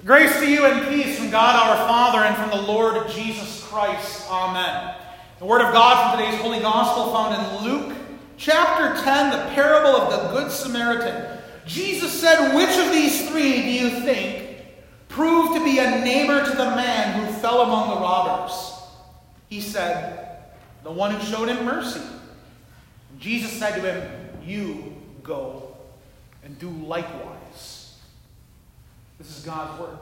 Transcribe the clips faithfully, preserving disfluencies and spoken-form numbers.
Grace to you and peace from God our Father and from the Lord Jesus Christ. Amen. The Word of God from today's Holy Gospel found in Luke chapter ten, the parable of the Good Samaritan. Jesus said, "Which of these three do you think proved to be a neighbor to the man who fell among the robbers?" He said, "The one who showed him mercy." And Jesus said to him, "You go and do likewise." This is God's word.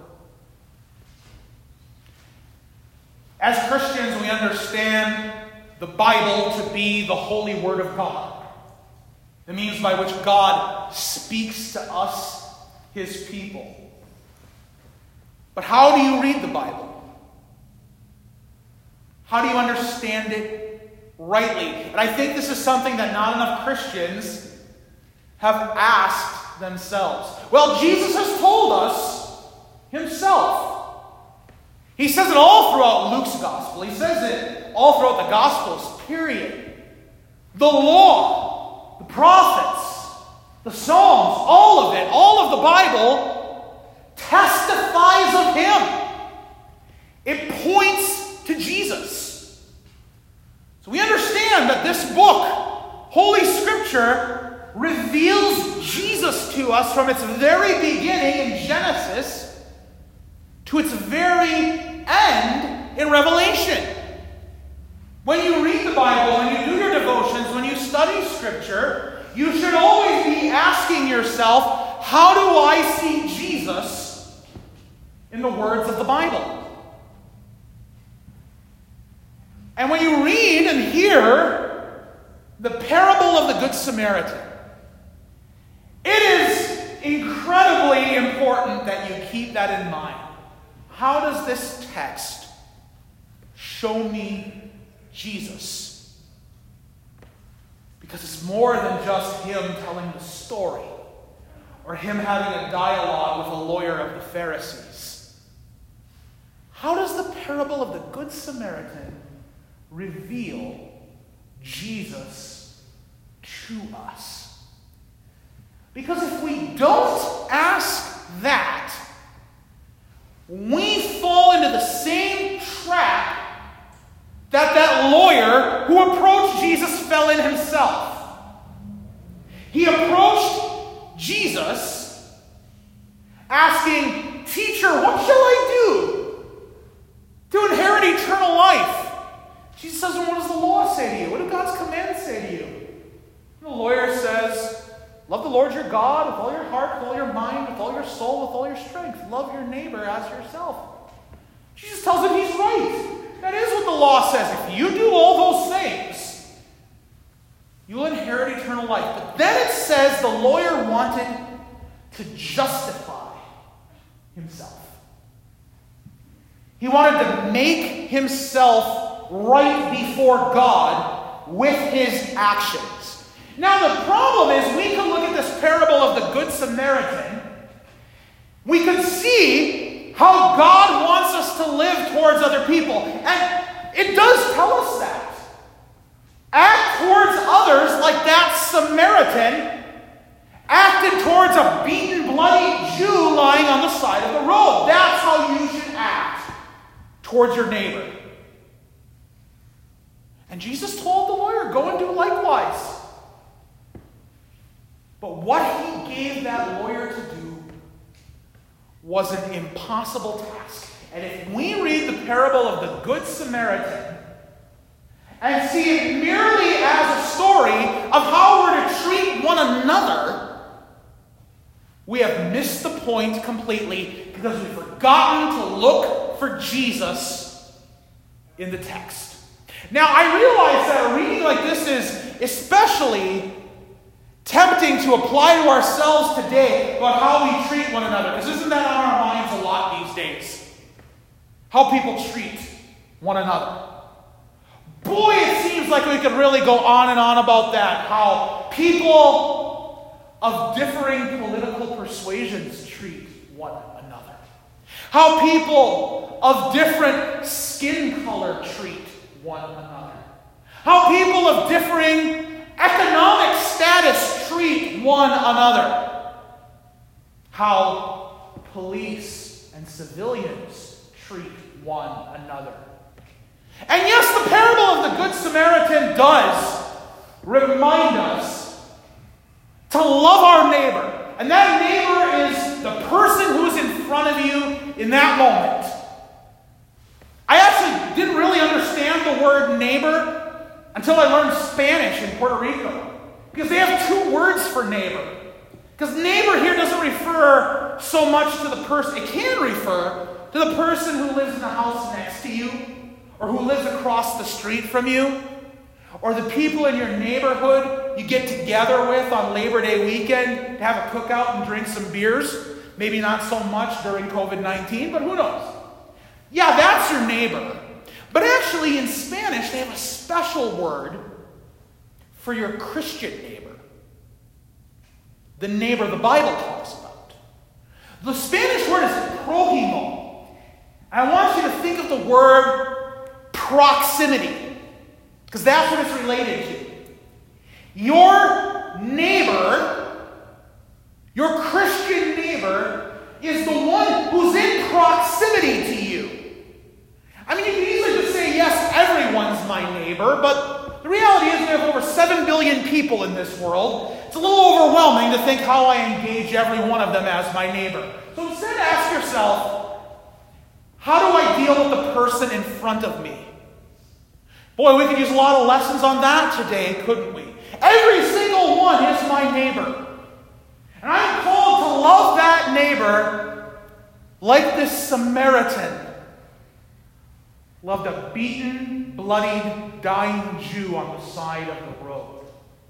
As Christians, we understand the Bible to be the holy word of God, the means by which God speaks to us, his people. But how do you read the Bible? How do you understand it rightly? And I think this is something that not enough Christians have asked themselves. Well, Jesus has told us himself. He says it all throughout Luke's gospel. He says it all throughout the gospels, period. The law, the prophets, the Psalms, all of it, all of the Bible testifies of him. It points to Jesus. So we understand that this book, Holy Scripture, reveals Jesus to us from its very beginning in Genesis to its very end in Revelation. When you read the Bible, when you do your devotions, when you study Scripture, you should always be asking yourself, how do I see Jesus in the words of the Bible? And when you read and hear the parable of the Good Samaritan, it is incredibly important that you keep that in mind. How does this text show me Jesus? Because it's more than just him telling the story or him having a dialogue with a lawyer of the Pharisees. How does the parable of the Good Samaritan reveal Jesus to us? Because if we don't ask that, we fall into the same trap that that lawyer who approached Jesus fell in himself. He approached Jesus asking, "Teacher, what shall I do to inherit eternal life?" Jesus says, "What does the law say to you? What do God's commands say to you?" And the lawyer says, "Love the Lord your God with all your heart, with all your mind, with all your soul, with all your strength. Love your neighbor as yourself." Jesus tells him he's right. That is what the law says. If you do all those things, you will inherit eternal life. But then it says the lawyer wanted to justify himself. He wanted to make himself right before God with his actions. Now the problem is we can look at this parable of the Good Samaritan. We can see how God wants us to live towards other people. And it does tell us that. Act towards others like that Samaritan acted towards a beaten, bloody Jew lying on the side of the road. That's how you should act towards your neighbor. And Jesus told the lawyer, "Go and do likewise." But what he gave that lawyer to do was an impossible task. And if we read the parable of the Good Samaritan and see it merely as a story of how we're to treat one another, we have missed the point completely because we've forgotten to look for Jesus in the text. Now, I realize that a reading like this is especially tempting to apply to ourselves today about how we treat one another. Because isn't that on our minds a lot these days? How people treat one another. Boy, it seems like we could really go on and on about that. How people of differing political persuasions treat one another. How people of different skin color treat one another. How people of differing economic status treat one another. How police and civilians treat one another. And yes, the parable of the Good Samaritan does remind us to love our neighbor. And that neighbor is the person who's in front of you in that moment. I actually didn't really understand the word neighbor until I learned Spanish in Puerto Rico. Because they have two words for neighbor. Because neighbor here doesn't refer so much to the person. It can refer to the person who lives in the house next to you, or who lives across the street from you, or the people in your neighborhood you get together with on Labor Day weekend to have a cookout and drink some beers. Maybe not so much during covid nineteen, but who knows? Yeah, that's your neighbor. But actually in Spanish, they have a special word for your Christian neighbor. The neighbor the Bible talks about. The Spanish word is prójimo. I want you to think of the word proximity, because that's what it's related to. Your neighbor, your Christian neighbor, is the one who's in proximity to you. I mean, you can easily just say, yes, everyone's my neighbor, but the reality is we have over seven billion people in this world. It's a little overwhelming to think how I engage every one of them as my neighbor. So instead, ask yourself, how do I deal with the person in front of me? Boy, we could use a lot of lessons on that today, couldn't we? Every single one is my neighbor. And I'm called to love that neighbor like this Samaritan loved a beaten, bloodied, dying Jew on the side of the road.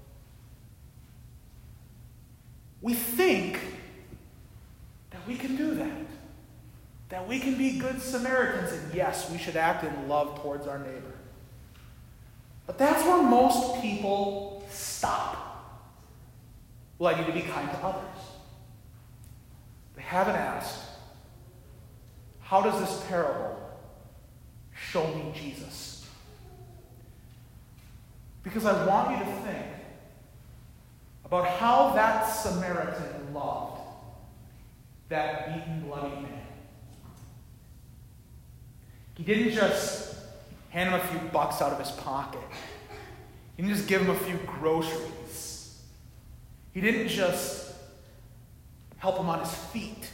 We think that we can do that. That we can be good Samaritans, and yes, we should act in love towards our neighbor. But that's where most people stop. Well, I need to be kind to others. They haven't asked, how does this parable show me Jesus? Because I want you to think about how that Samaritan loved that beaten, bloody man. He didn't just hand him a few bucks out of his pocket. He didn't just give him a few groceries. He didn't just help him on his feet.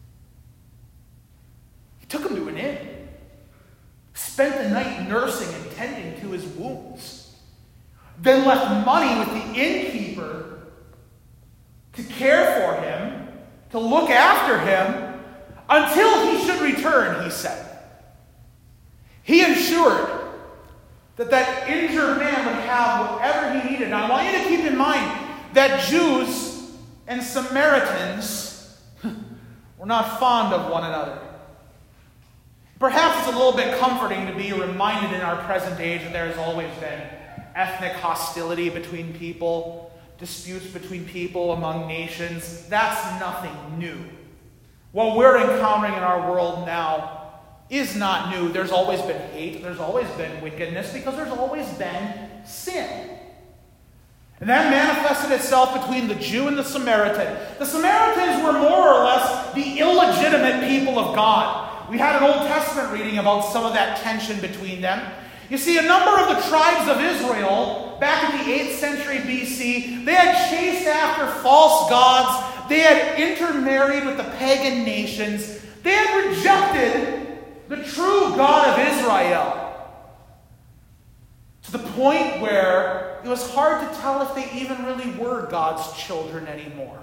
He took him to an inn. Spent the night nursing and tending to his wounds. Then left money with the innkeeper to care for him, to look after him, until he should return, he said. He ensured that that injured man would have whatever he needed. Now, I want you to keep in mind that Jews and Samaritans were not fond of one another. Perhaps it's a little bit comforting to be reminded in our present age that there has always been ethnic hostility between people, disputes between people among nations. That's nothing new. What we're encountering in our world now is not new. There's always been hate. There's always been wickedness because there's always been sin. And that manifested itself between the Jew and the Samaritan. The Samaritans were more or less the illegitimate people of God. We had an Old Testament reading about some of that tension between them. You see, a number of the tribes of Israel, back in the eighth century B C, they had chased after false gods. They had intermarried with the pagan nations. They had rejected the true God of Israel, to the point where it was hard to tell if they even really were God's children anymore.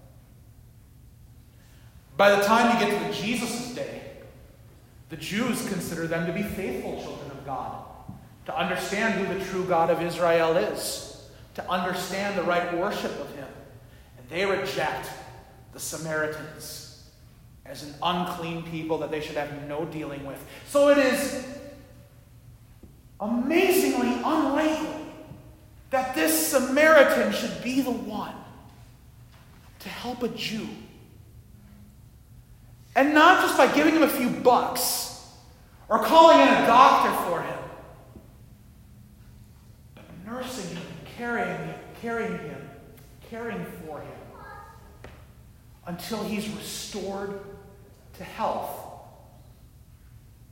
By the time you get to Jesus' day, the Jews consider them to be faithful children of God, to understand who the true God of Israel is, to understand the right worship of him. And they reject the Samaritans as an unclean people that they should have no dealing with. So it is amazingly unlikely that this Samaritan should be the one to help a Jew. And not just by giving him a few bucks or calling in a doctor for him, but nursing him, carrying him, carrying him, caring for him until he's restored to health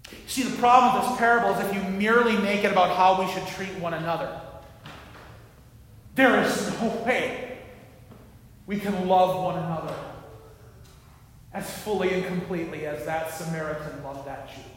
See, the problem with this parable is if you merely make it about how we should treat one another, there is no way we can love one another as fully and completely as that Samaritan loved that Jew.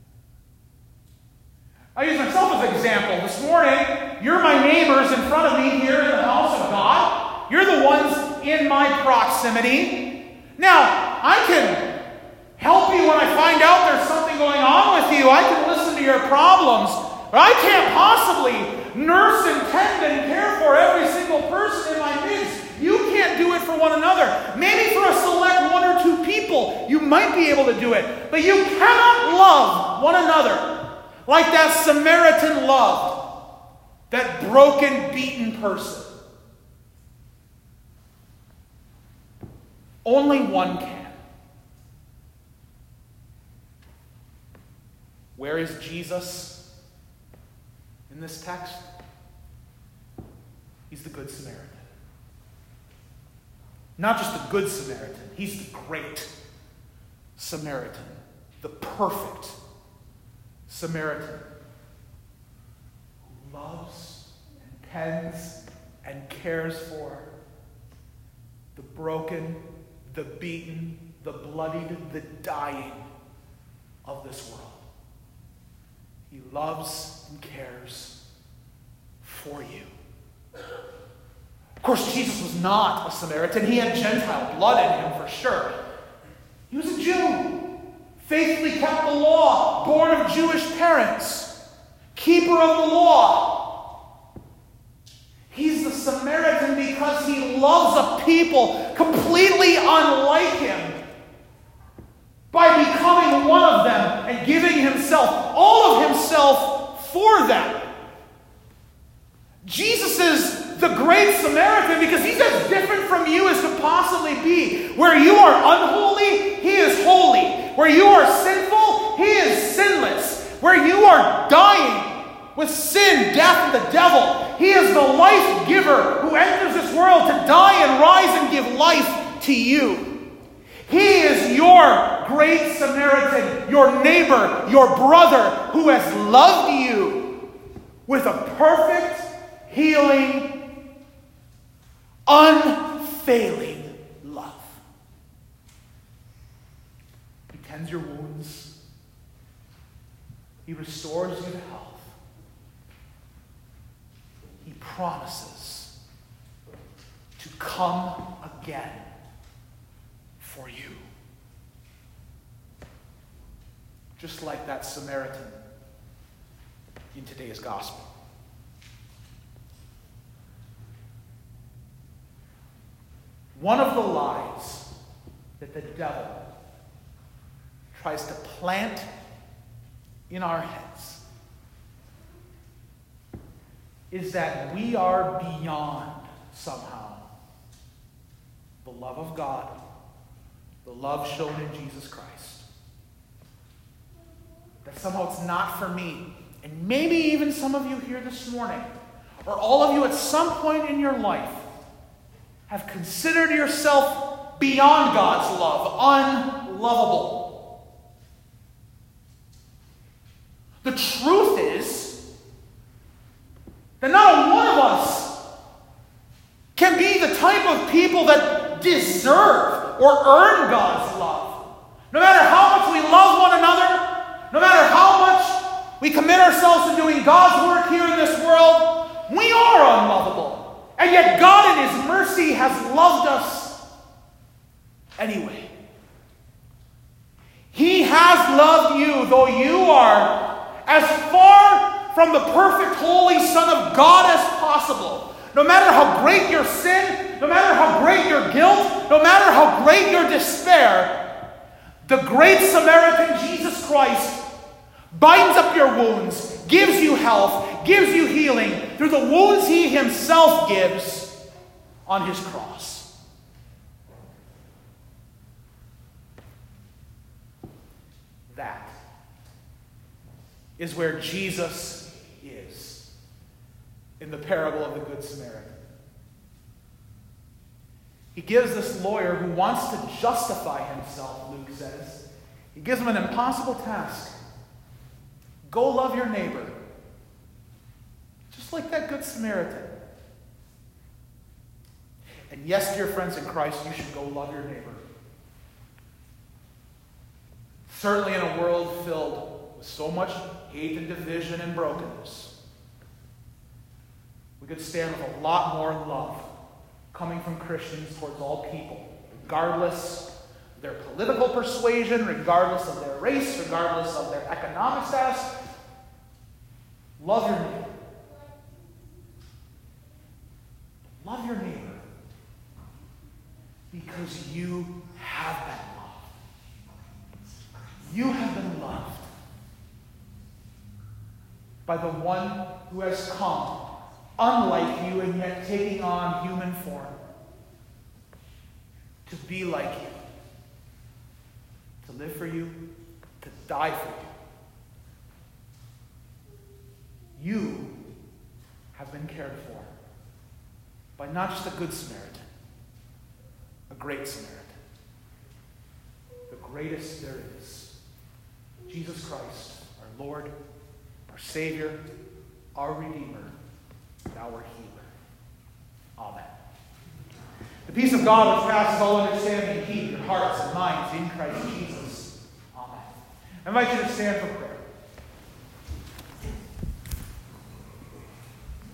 I use myself as an example. This morning, you're my neighbors in front of me here in the house of God. You're the ones in my proximity. Now, I can help you when I find out there's something going on with you. I can listen to your problems. But I can't possibly nurse and tend and care for every single person in my midst. You can't do it for one another. Maybe for a select one or two people, you might be able to do it. But you cannot love one another like that Samaritan loved that broken, beaten person. Only one can. Where is Jesus in this text? He's the Good Samaritan. Not just the Good Samaritan, he's the great Samaritan, the perfect Samaritan who loves and tends and cares for the broken, the beaten, the bloodied, the dying of this world. He loves and cares for you. Of course, Jesus was not a Samaritan. He had Gentile blood in him for sure. He was a Jew, faithfully kept the law, born of Jewish parents, keeper of the law. He's the Samaritan because he loves a people completely unlike him by becoming one of them and giving himself, all of himself, for them. Jesus is the great Samaritan because he's as different from you as could possibly be. Where you are unholy, he is holy. Where you are sinful, he is sinless. Where you are dying with sin, death, and the devil, he is the life giver who enters this world to die and rise and give life to you. He is your great Samaritan, your neighbor, your brother who has loved you with a perfect, healing, unfailing love. He tends your wounds. He restores you to health. He promises to come again for you. Just like that Samaritan in today's gospel. One of the lies that the devil tries to plant in our heads is that we are beyond, somehow, the love of God, the love shown in Jesus Christ. That somehow it's not for me. And maybe even some of you here this morning, or all of you at some point in your life, have considered yourself beyond God's love, unlovable. The truth is that not one of us can be the type of people that deserve or earn God's love. No matter how much we love one another, no matter how much we commit ourselves to doing God's work here in this world, we are unlovable. And yet God in His mercy has loved us anyway. He has loved you, though you are as far from the perfect holy Son of God as possible. No matter how great your sin, no matter how great your guilt, no matter how great your despair, the great Samaritan Jesus Christ binds up your wounds, gives you health, gives you healing through the wounds He Himself gives on His cross. That is where Jesus is in the parable of the Good Samaritan. He gives this lawyer who wants to justify himself, Luke says, he gives him an impossible task. Go love your neighbor. Just like that Good Samaritan. And yes, dear friends in Christ, you should go love your neighbor. Certainly in a world filled with so much hate and division and brokenness, we could stand with a lot more love coming from Christians towards all people, regardless of their political persuasion, regardless of their race, regardless of their economic status. Love your neighbor. Love your neighbor because you have been loved. You have been loved by the one who has come, unlike you and yet taking on human form, to be like you, to live for you, to die for you. You have been cared for by not just a good Samaritan, a great Samaritan, the greatest there is, Jesus Christ, our Lord, our Savior, our Redeemer, and our Healer. Amen. The peace of God which passes all understanding, keep your hearts and minds in Christ Jesus. Amen. I invite you to stand for prayer.